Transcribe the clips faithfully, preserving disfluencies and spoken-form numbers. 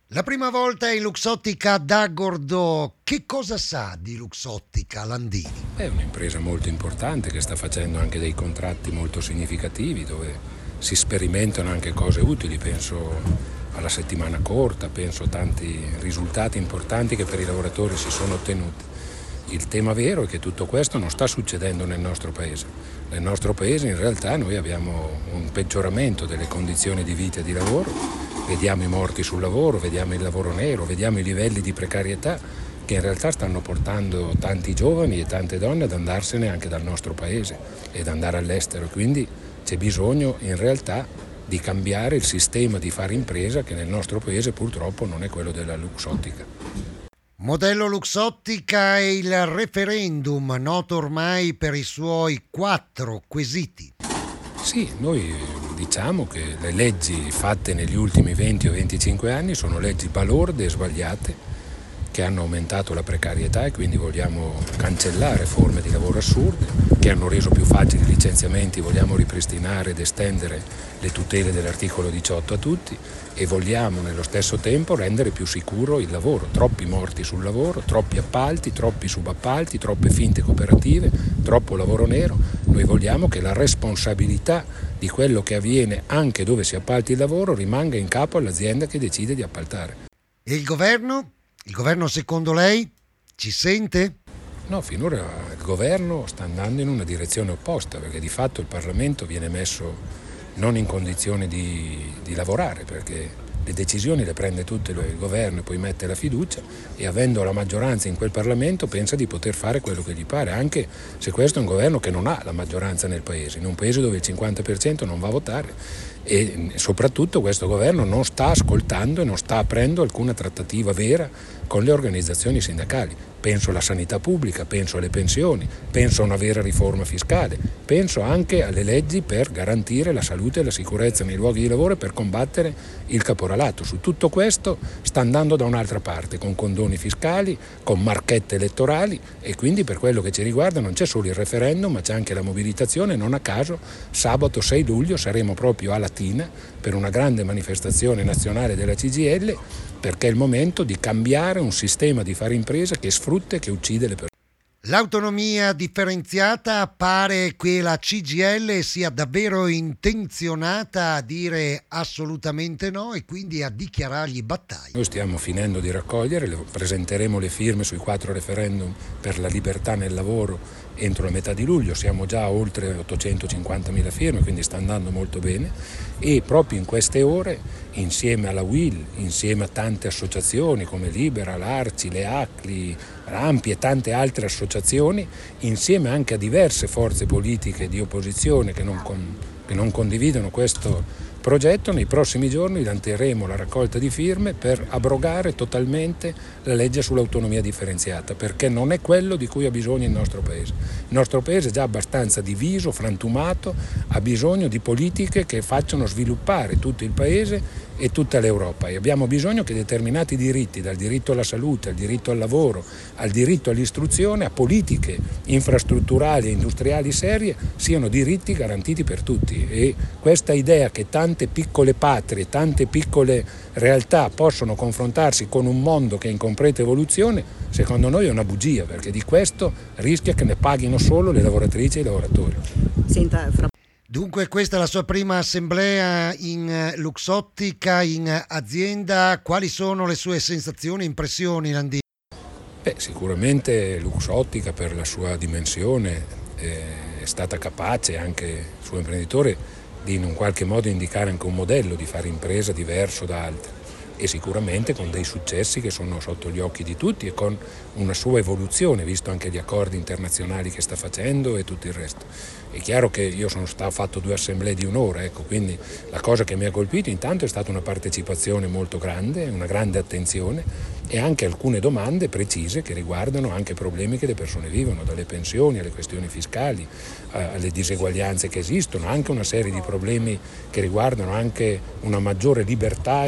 La prima volta in Luxottica da Gordò. Che cosa sa di Luxottica Landini? È un'impresa molto importante che sta facendo anche dei contratti molto significativi dove si sperimentano anche cose utili, penso alla settimana corta, penso a tanti risultati importanti che per i lavoratori si sono ottenuti. Il tema vero è che tutto questo non sta succedendo nel nostro paese. Nel nostro paese in realtà noi abbiamo un peggioramento delle condizioni di vita e di lavoro, vediamo i morti sul lavoro, vediamo il lavoro nero, vediamo i livelli di precarietà che in realtà stanno portando tanti giovani e tante donne ad andarsene anche dal nostro paese ed andare all'estero. Quindi c'è bisogno in realtà di cambiare il sistema di fare impresa che nel nostro paese purtroppo non è quello della Luxottica. Modello Luxottica e il referendum, noto ormai per i suoi quattro quesiti. Sì, noi diciamo che le leggi fatte negli ultimi venti o venticinque anni sono leggi balorde e sbagliate che hanno aumentato la precarietà e quindi vogliamo cancellare forme di lavoro assurde che hanno reso più facili i licenziamenti, vogliamo ripristinare ed estendere le tutele dell'articolo diciotto a tutti e vogliamo nello stesso tempo rendere più sicuro il lavoro. Troppi morti sul lavoro, troppi appalti, troppi subappalti, troppe finte cooperative, troppo lavoro nero. Noi vogliamo che la responsabilità di quello che avviene anche dove si appalti il lavoro rimanga in capo all'azienda che decide di appaltare. E il governo? Il governo secondo lei ci sente? No, finora il governo sta andando in una direzione opposta perché di fatto il Parlamento viene messo non in condizione di, di lavorare perché le decisioni le prende tutte il governo e poi mette la fiducia e avendo la maggioranza in quel Parlamento pensa di poter fare quello che gli pare, anche se questo è un governo che non ha la maggioranza nel paese, in un paese dove il cinquanta per cento non va a votare e soprattutto questo governo non sta ascoltando e non sta aprendo alcuna trattativa vera con le organizzazioni sindacali. Penso alla sanità pubblica, penso alle pensioni, penso a una vera riforma fiscale, penso anche alle leggi per garantire la salute e la sicurezza nei luoghi di lavoro e per combattere il caporalato. Su tutto questo sta andando da un'altra parte, con condoni fiscali, con marchette elettorali e quindi per quello che ci riguarda non c'è solo il referendum ma c'è anche la mobilitazione. Non a caso sabato sei luglio saremo proprio a Latina per una grande manifestazione nazionale della C G I L perché è il momento di cambiare un sistema di fare impresa che sfrutta e che uccide le persone. L'autonomia differenziata pare che la C G I L sia davvero intenzionata a dire assolutamente no e quindi a dichiarargli battaglia. Noi stiamo finendo di raccogliere, presenteremo le firme sui quattro referendum per la libertà nel lavoro entro la metà di luglio, siamo già a oltre ottocentocinquantamila firme, quindi sta andando molto bene e proprio in queste ore insieme alla U I L, insieme a tante associazioni come Libera, l'Arci, le A C L I, Rampi e tante altre associazioni, insieme anche a diverse forze politiche di opposizione che non, con, che non condividono questo progetto, nei prossimi giorni lanceremo la raccolta di firme per abrogare totalmente la legge sull'autonomia differenziata, perché non è quello di cui ha bisogno il nostro Paese. Il nostro Paese è già abbastanza diviso, frantumato, ha bisogno di politiche che facciano sviluppare tutto il Paese e tutta l'Europa e abbiamo bisogno che determinati diritti, dal diritto alla salute, al diritto al lavoro, al diritto all'istruzione, a politiche infrastrutturali e industriali serie, siano diritti garantiti per tutti e questa idea che tante piccole patrie, tante piccole realtà possono confrontarsi con un mondo che è in completa evoluzione, secondo noi è una bugia perché di questo rischia che ne paghino solo le lavoratrici e i lavoratori. Senta, fra... Dunque questa è la sua prima assemblea in Luxottica, in azienda. Quali sono le sue sensazioni e impressioni, Landini? Beh, sicuramente Luxottica per la sua dimensione eh, è stata capace, anche il suo imprenditore, di in un qualche modo indicare anche un modello di fare impresa diverso da altri e sicuramente con dei successi che sono sotto gli occhi di tutti e con una sua evoluzione, visto anche gli accordi internazionali che sta facendo e tutto il resto. È chiaro che io sono stato fatto due assemblee di un'ora, ecco, quindi la cosa che mi ha colpito intanto è stata una partecipazione molto grande, una grande attenzione e anche alcune domande precise che riguardano anche problemi che le persone vivono, dalle pensioni alle questioni fiscali, alle diseguaglianze che esistono, anche una serie di problemi che riguardano anche una maggiore libertà e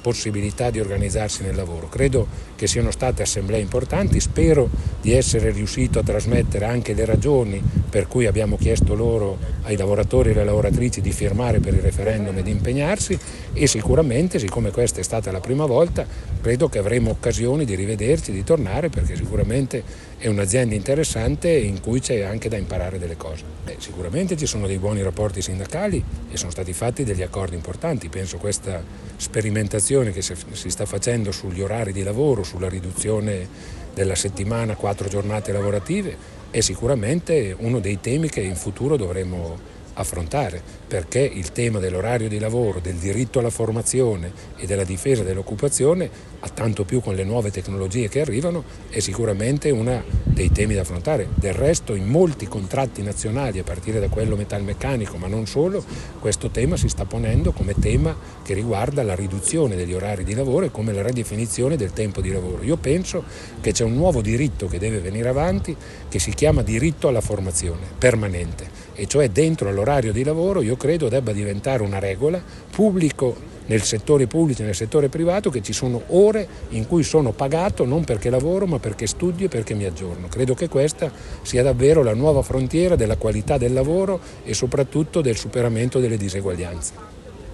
possibilità di organizzarsi nel lavoro. Credo che siano state assemblee importanti, spero di essere riuscito a trasmettere anche le ragioni per cui abbiamo chiesto loro, ai lavoratori e alle lavoratrici, di firmare per il referendum e di impegnarsi, e sicuramente, siccome questa è stata la prima volta, credo che avremo occasioni di rivederci, di tornare, perché sicuramente è un'azienda interessante in cui c'è anche da imparare delle cose. Eh, sicuramente ci sono dei buoni rapporti sindacali e sono stati fatti degli accordi importanti. Penso questa sperimentazione che si sta facendo sugli orari di lavoro, sulla riduzione della settimana, quattro giornate lavorative, è sicuramente uno dei temi che in futuro dovremo affrontare, perché il tema dell'orario di lavoro, del diritto alla formazione e della difesa dell'occupazione, a tanto più con le nuove tecnologie che arrivano, è sicuramente uno dei temi da affrontare. Del resto, in molti contratti nazionali, a partire da quello metalmeccanico, ma non solo, questo tema si sta ponendo come tema che riguarda la riduzione degli orari di lavoro e come la ridefinizione del tempo di lavoro. Io penso che c'è un nuovo diritto che deve venire avanti, che si chiama diritto alla formazione permanente, e cioè dentro all'orario di lavoro io credo debba diventare una regola pubblico, nel settore pubblico e nel settore privato, che ci sono ore in cui sono pagato non perché lavoro ma perché studio e perché mi aggiorno. Credo che questa sia davvero la nuova frontiera della qualità del lavoro e soprattutto del superamento delle diseguaglianze.